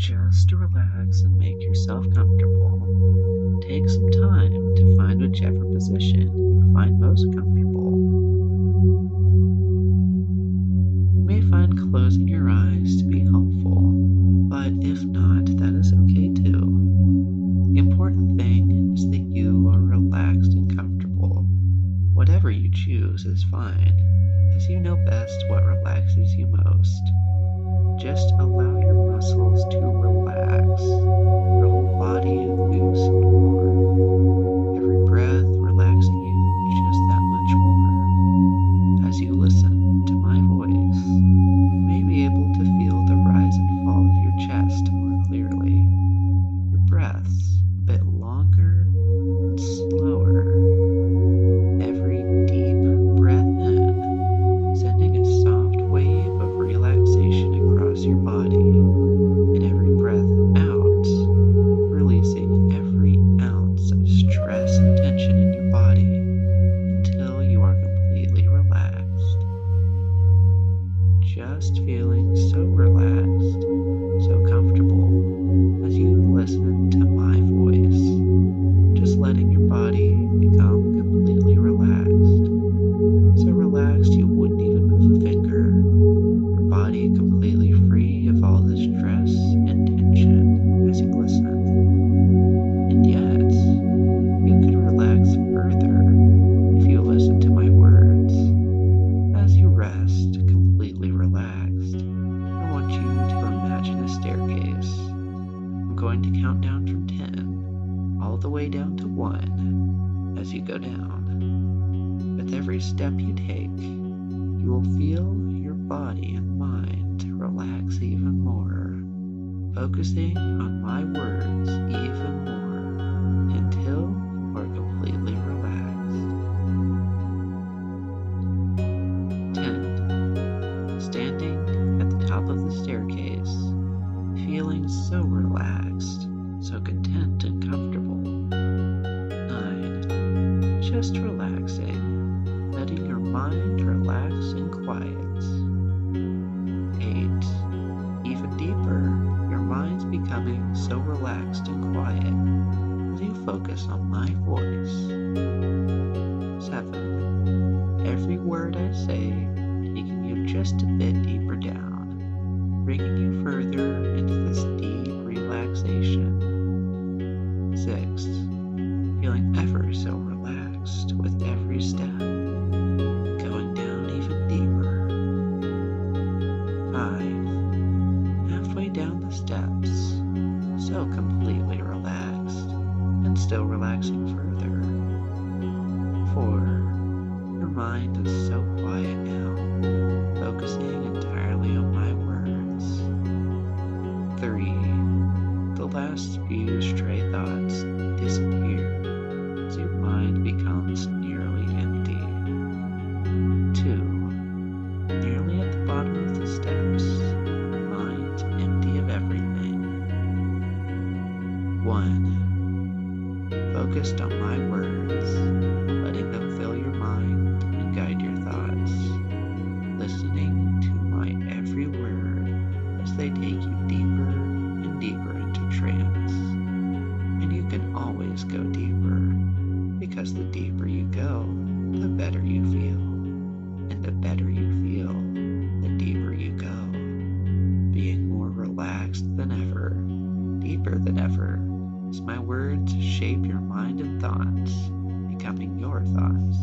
Just relax and make yourself comfortable. Take some time to find whichever position you find most comfortable. You may find closing your eyes to be helpful, but if not, that is okay too. The important thing is that you are relaxed and comfortable. Whatever you choose is fine, as you know best what relaxes you most. Just allow your muscles to relax, your whole body loose and warm, every breath relaxing you just that much more. As you listen to my voice, you may be able to feel the rise and fall of your chest more clearly, your breaths a bit longer and slower. Every deep breath in, sending a soft wave of relaxation across your body, and every breath out, releasing every ounce of stress and tension in your body until you are completely relaxed. Just feeling so relaxed, so comfortable as you listen to my voice, just letting your body become completely relaxed. So relaxed you wouldn't even move a finger. Your body completely free of all the stress and tension as you listen. And yet, you could relax further if you listen to my words. As you rest, completely relaxed, I want you to imagine a staircase. I'm going to count down from 10, all the way down to 1 as you go down. With every step you take, you will feel your body and mind relax even more, focusing on my words even more until you are completely relaxed. 10. Standing at the top of the staircase, feeling so relaxed, so content and comfortable. 9. Just relaxing, letting your mind relax and quiet. 8. Even deeper, your mind's becoming so relaxed and quiet as you focus on my voice. 7. Every word I say, taking you just a bit deeper down, bringing you further into this deep relaxation. 6. Feeling ever so relaxed with every step, going down even deeper. 5. Halfway down the steps, so completely relaxed, and still relaxing further. 4. Your mind is so quiet now, focusing entirely on my words. 3. The last few stray thoughts disappear as your mind becomes nearly empty. 2. Nearly at the bottom of the steps, mind empty of everything. 1. Focused on my words, letting them fill your mind and guide your thoughts, listening to my every word as they take you deeper and deeper into trance. And you can always go deeper, because the deeper you go, the better you feel. And the better you feel, the deeper you go, being more relaxed than ever, deeper than ever, as my words shape your mind and thoughts, becoming your thoughts.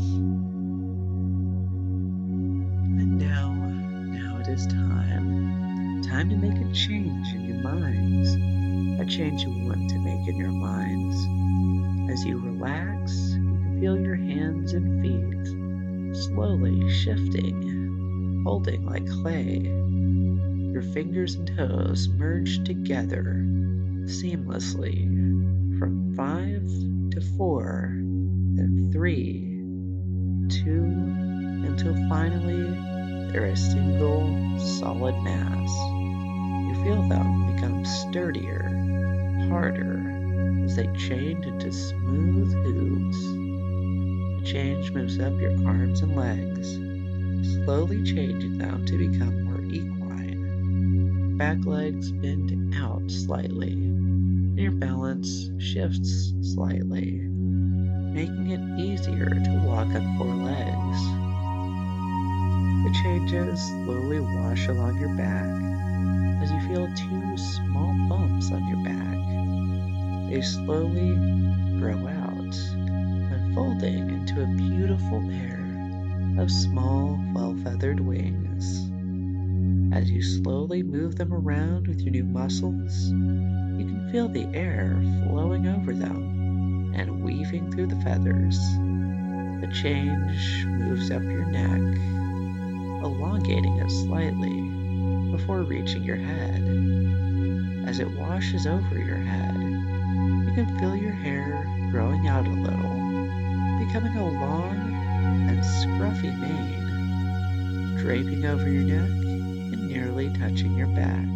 And now it is time to make a change in your minds, a change you want to make in your minds. As you relax, you can feel your hands and feet slowly shifting, holding like clay. Your fingers and toes merge together seamlessly from 5 to 4, then 3, 2, until finally they're a single solid mass. You feel them become sturdier, harder, as they change into smooth hooves. The change moves up your arms and legs, slowly changing them to become more equine. back legs bend out slightly, and your balance shifts slightly, making it easier to walk on four legs. The changes slowly wash along your back as you feel two small bumps on your back. They slowly grow out, unfolding into a beautiful pair of small, well-feathered wings. As you slowly move them around with your new muscles, you can feel the air flowing over them and weaving through the feathers. The change moves up your neck, elongating it slightly before reaching your head. As it washes over your head, you can feel your hair growing out a little, becoming a long and scruffy mane, draping over your neck and nearly touching your back.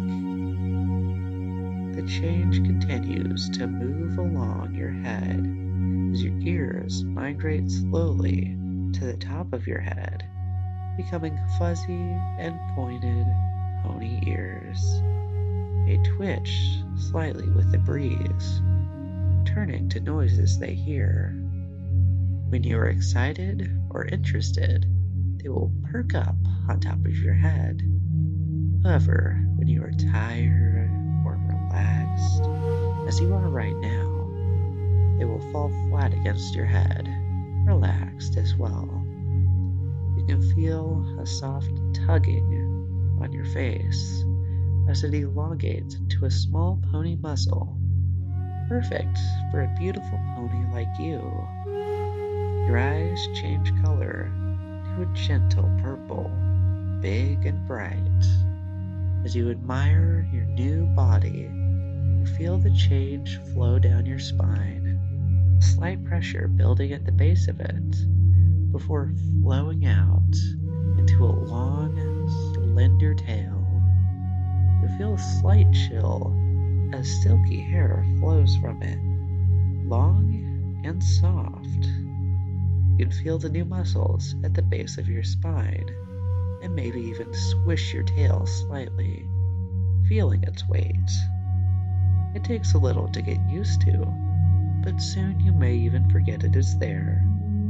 The change continues to move along your head as your ears migrate slowly to the top of your head, becoming fuzzy and pointed pony ears. They twitch slightly with the breeze, turning to noises they hear. When you are excited or interested, they will perk up on top of your head. However, when you are tired or relaxed, as you are right now, they will fall flat against your head, relaxed as well. You can feel a soft tugging on your face as it elongates into a small pony muzzle, perfect for a beautiful pony like you. Your eyes change color to a gentle purple, big and bright. As you admire your new body, you feel the change flow down your spine, a slight pressure building at the base of it, before flowing out into a long, slender tail. You feel a slight chill as silky hair flows from it, long and soft. You can feel the new muscles at the base of your spine, and maybe even swish your tail slightly, feeling its weight. It takes a little to get used to, but soon you may even forget it is there.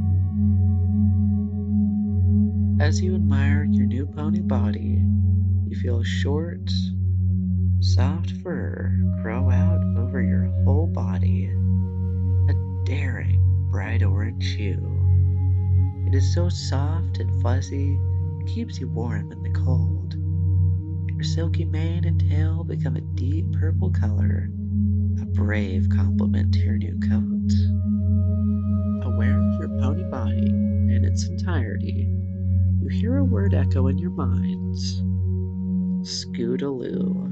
As you admire your new pony body, you feel short, soft fur grow out over your whole body, a daring bright orange hue. It is so soft and fuzzy, it keeps you warm in the cold. Your silky mane and tail become a deep purple color, a brave complement to your new coat. Aware of your pony body in its entirety, you hear a word echo in your minds: Scootaloo.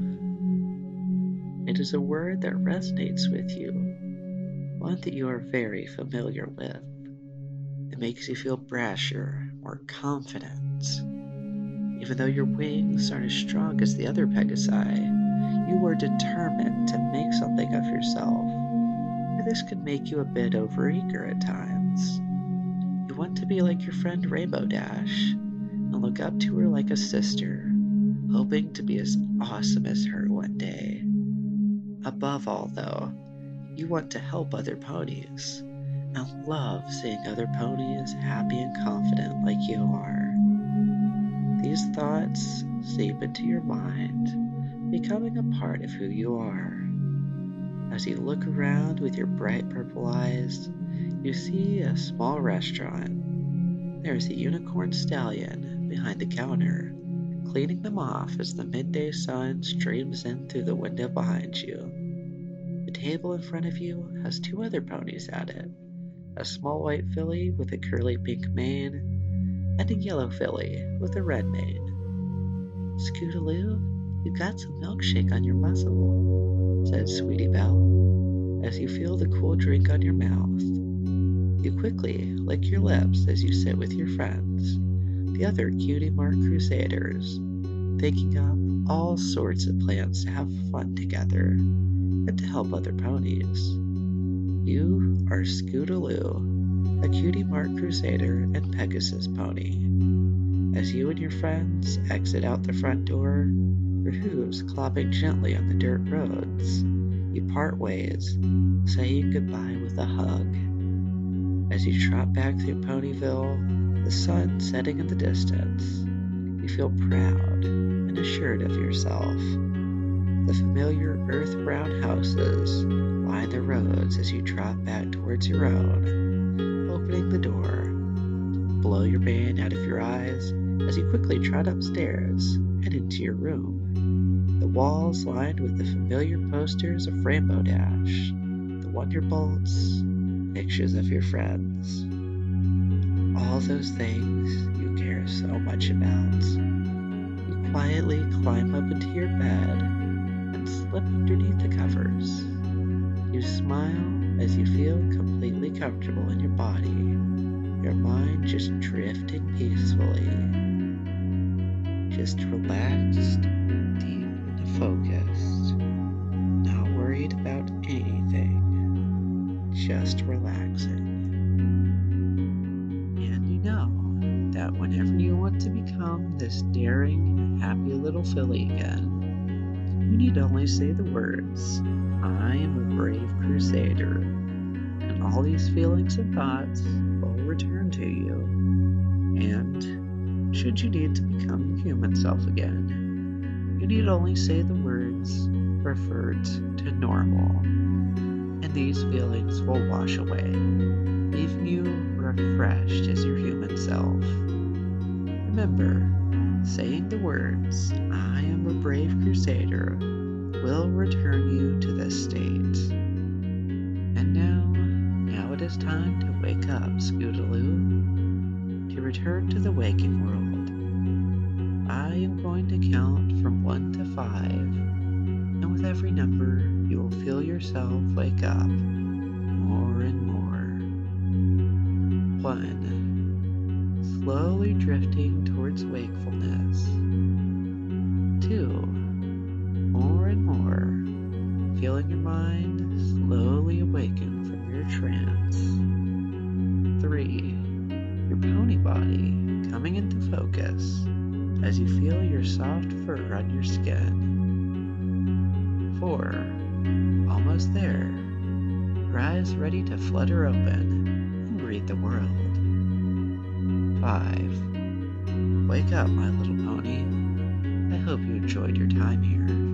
It is a word that resonates with you, one that you are very familiar with. It makes you feel brasher, more confident. Even though your wings aren't as strong as the other Pegasi, you are determined to make something of yourself. And this can make you a bit overeager at times. You want to be like your friend Rainbow Dash, and look up to her like a sister, hoping to be as awesome as her one day. Above all, though, you want to help other ponies, and love seeing other ponies happy and confident like you are. These thoughts seep into your mind, becoming a part of who you are. As you look around with your bright purple eyes, you see a small restaurant. There is a unicorn stallion behind the counter, cleaning them off as the midday sun streams in through the window behind you. The table in front of you has two other ponies at it, a small white filly with a curly pink mane, and a yellow filly with a red mane. Scootaloo, you've got some milkshake on your muzzle, said Sweetie Belle, as you feel the cool drink on your mouth. You quickly lick your lips as you sit with your friends, the other Cutie Mark Crusaders, thinking up all sorts of plans to have fun together and to help other ponies. You are Scootaloo, a Cutie Mark Crusader and Pegasus pony. As you and your friends exit out the front door, your hooves clopping gently on the dirt roads. You part ways, saying goodbye with a hug. As you trot back through Ponyville, the sun setting in the distance, you feel proud and assured of yourself. The familiar earth-brown houses line the roads as you trot back towards your own, opening the door. Blow your band out of your eyes as you quickly trot upstairs and into your room. The walls lined with the familiar posters of Rainbow Dash, the Wonderbolts, pictures of your friends. All those things you care so much about. You quietly climb up into your bed and slip underneath the covers. You smile as you feel completely comfortable in your body, your mind just drifting peacefully. Just relaxed, deep and focused, not worried about anything, just relaxing. And you know that whenever you want to become this daring, happy little filly again, you need only say the words, "I am a brave crusader," and all these feelings and thoughts will return to you. And should you need to become your human self again, you need only say the words, "revert to normal," and these feelings will wash away, leaving you refreshed as your human self. Remember, saying the words, "I am a brave crusader," will return you to this state. And now it is time to wake up, Scootaloo, to return to the waking world. I am going to count from 1 to 5, and with every number, you will feel yourself wake up more and more. 1. Slowly drifting towards wakefulness. 2. More and more, feeling your mind slowly awaken from your trance. 3. Your pony body coming into focus as you feel your soft fur on your skin. 4. Almost there, your eyes ready to flutter open and greet the world. 5. Wake up, my little pony. I hope you enjoyed your time here.